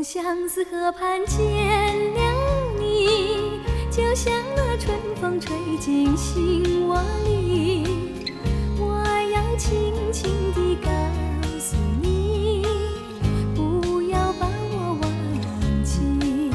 从相思河畔见了你，就像那春风吹进心窝里。我要轻轻地告诉你，不要把我忘记。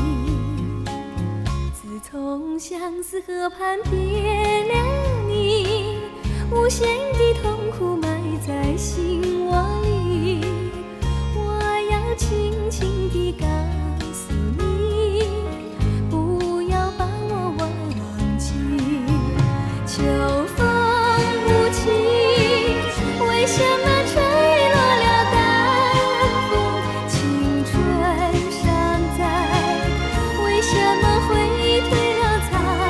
自从相思河畔别了你，无限的痛苦埋在心窝里。我要轻轻地告诉你，不要把我忘记。秋风无情，为什么吹落了淡风？青春尚在，为什么会褪了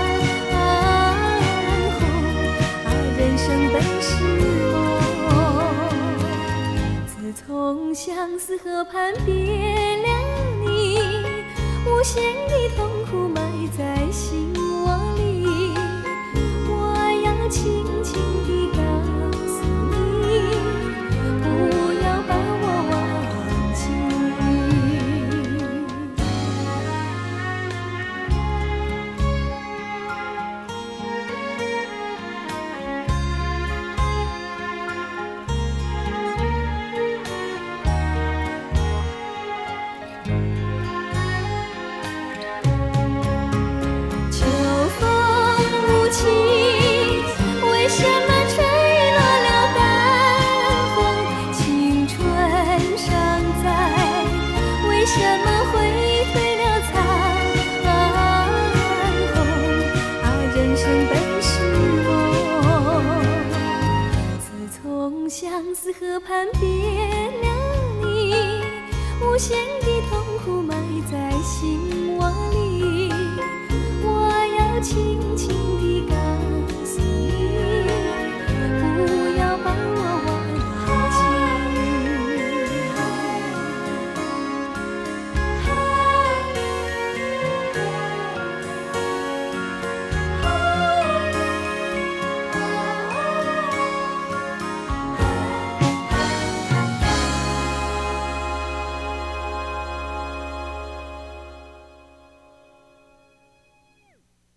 残红？人生本是梦，自从相思河畔别了你，无限的痛苦埋在心窝里。我要轻轻地告诉你，不要把我忘记。秋风无情，为什么吹落了淡风？青春尚在，为什么会褪了残红？人生本是梦，自从相思河畔别了你，无限的